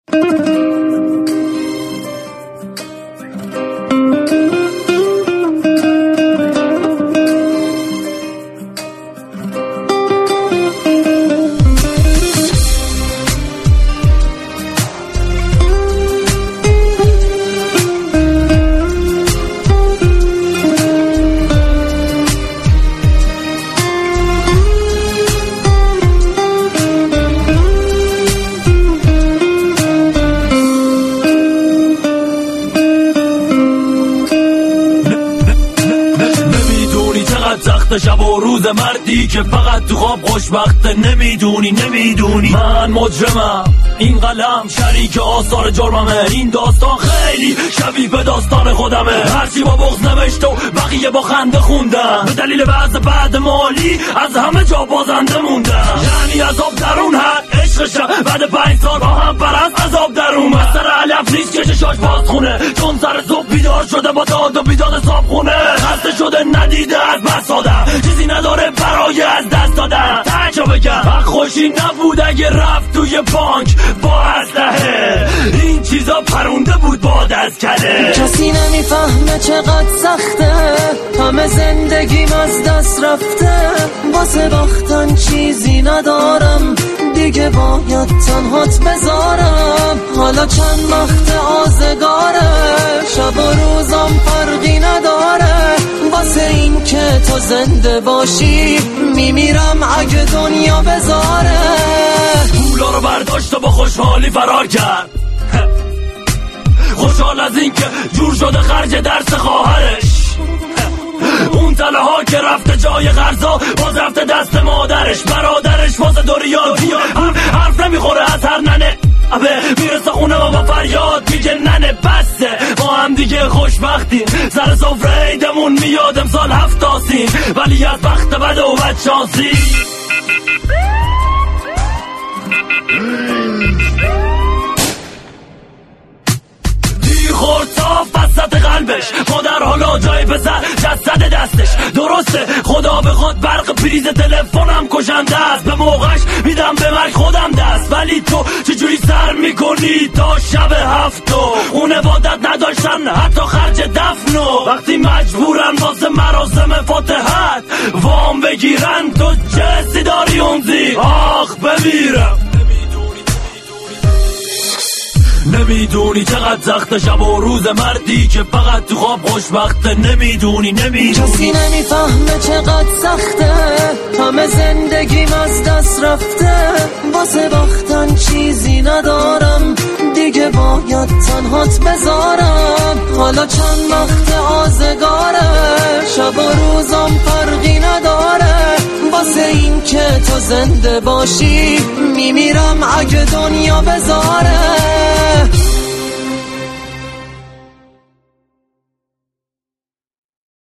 شب و روز مردی که فقط تو خواب خوشبخته. نمیدونی من مجرمم، این قلم شریک آثار جرممه. این داستان خیلی شبیه به داستان خودمه. هرچی با بغض نوشت و بقیه با خنده خوندن، به دلیل وضع بعد مالی از همه جا بازنده موندن. یعنی عذاب درون هر عشقشم بعد 5 سال با هم پرست عذاب در اومد. سر علف نیست که چشاش باز خونه، چون سر صبح بیدار شده با داد و بیداد صاحب خونه. خسته شده ندیده از بسادم، چیزی نداره برای از دست دادن. تچا بگم حق خوشی نبود اگه رفت توی بانک با اسلحه. این چیزا پرونده بود باد از کله. کسی نمیفهمه چقدر سخته، همه زندگیم از دست رفته. واسه باختن چیزی ندارم، دیگه باید تنهات بذارم. حالا چند وقت آزگاره، شب و روزم فرقی نداره. واسه این که تو زنده باشی میمیرم اگه دنیا بذاره. پولا رو برداشت و با خوشحالی فرار کرد، خوشحال از این که جور شده خرج درس خواهرش. اون تله ها که رفته جای غرزا، باز رفته دست مادرش. برادرش واسه دوریان حرف نمیخوره از هر ننه. میرسه خونه و با فریاد میگه ننه بسته، ما هم دیگه خوشبختیم. سر سفره عیدمون میاد امسال 7 تاسیم، ولی از بخت بد و بدشانسی. خورد صاف وسط قلبش، مادر حالا جای پسر جسد دستش. درسته خدا بخواد برق پریز تلفنم کشنده است، به موقعش میدم به مرگ خودم دست. ولی تو چجوری سر میکنی تا شب 7 خونوادت نداشتن حتی خرج دفنو. وقتی مجبورن واسه مراسم فاتحت وام بگیرن، تو چه حسی داری اونزی؟ آخ بمیرم. نمیدونی چقدر سخت شب و روز مردی که فقط تو خواب خوشبخته. نمیدونی کسی نمیفهمه چقدر سخته، همه زندگیم از دست رفته. واسه باختن چیزی ندارم، دیگه باید تنهات بذارم. حالا چند وقت آزگاره، شب و روزم فرقی نداره. واسه این که تو زنده باشی میمیرم اگه دنیا بذاره.